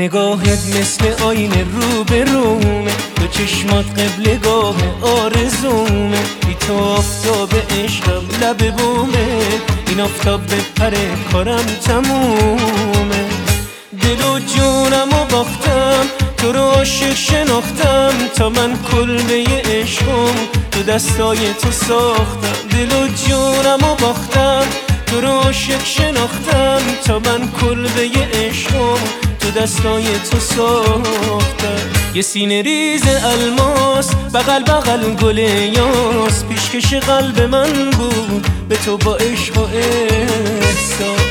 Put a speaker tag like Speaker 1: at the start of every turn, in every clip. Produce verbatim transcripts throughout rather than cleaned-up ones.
Speaker 1: نگاهت مثل آینه رو به رومه، دو چشمات قبلگاه آرزومه. بی تو آفتاب عشقم لب بومه، این آفتاب بپره کارم تمومه. دل و جونم و باختم، تو رو عاشق شناختم، تا من کلبه عشقم تو دستای تو ساختم. دل و جونم و باختم، تو رو عاشق شناختم، تا من کلبه عشقم تو دستای تو ساختم. یه سینه ریز الماس بغل بغل گل یاس، پیشکش قلب من بود به تو با عشق و احساس.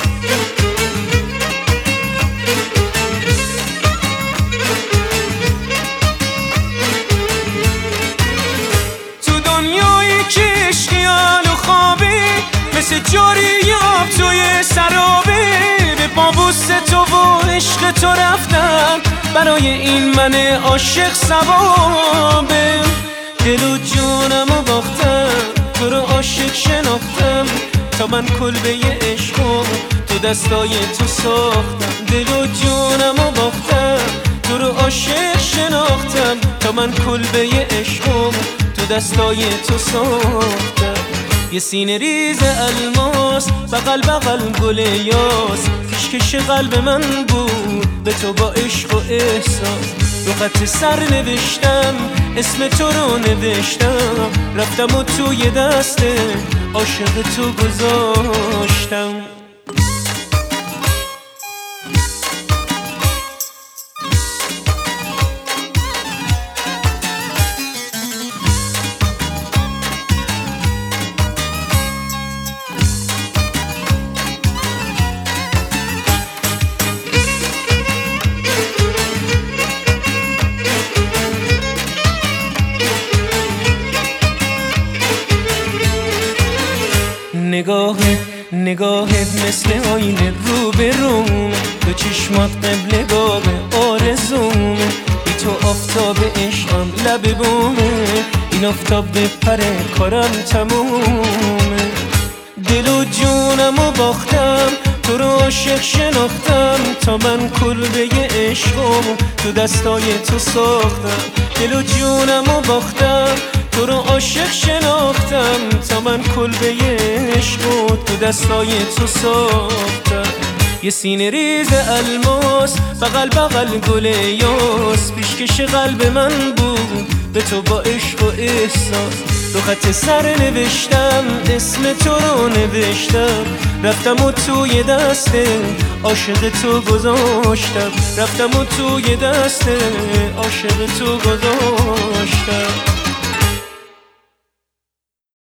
Speaker 1: تو دنیایی که عشقیان و خوابی، مثل جاریاب توی سرابه، به پابوس تو و عشق تو رفتم، برای این من عاشق ثوابه. دل و جونم و باختم، تو رو عاشق شناختم، تا من کلبه عشقم تو دستای تو ساختم. دل و جونم و باختم، تو رو عاشق شناختم، تا من کلبه عشقم تو دستای تو ساختم. یه سینه ریز الماس بغل بغل گل یاس، پیشکش قلب من بود به تو با عشق و احساس. رو خط سر نوشتم اسم تو رو نوشتم، رفتم و توی دست عاشق تو گذاشتم. نگاهت نگاهت مثل آینه رو به رومه، دو چشمات قبلگاه آرزومه. بی تو آفتاب عشقم لب بومه، این آفتاب بپره کارم تمومه. دل و جونم و باختم، تو رو عاشق شناختم، تا من کلبه عشقم تو دستای تو ساختم. دل و جونم و باختم، تو رو عاشق شناختم، تا من کلبه عشقم تو دستای تو ساختم. یه سینه ریز الماس بغل بغل گل یاس، پیشکش قلب من بود به تو با عشق و احساس. رو خط سر نوشتم اسم تو رو نوشتم، رفتم و توی دست عاشق تو گذاشتم. رفتم و توی دست عاشق تو گذاشتم.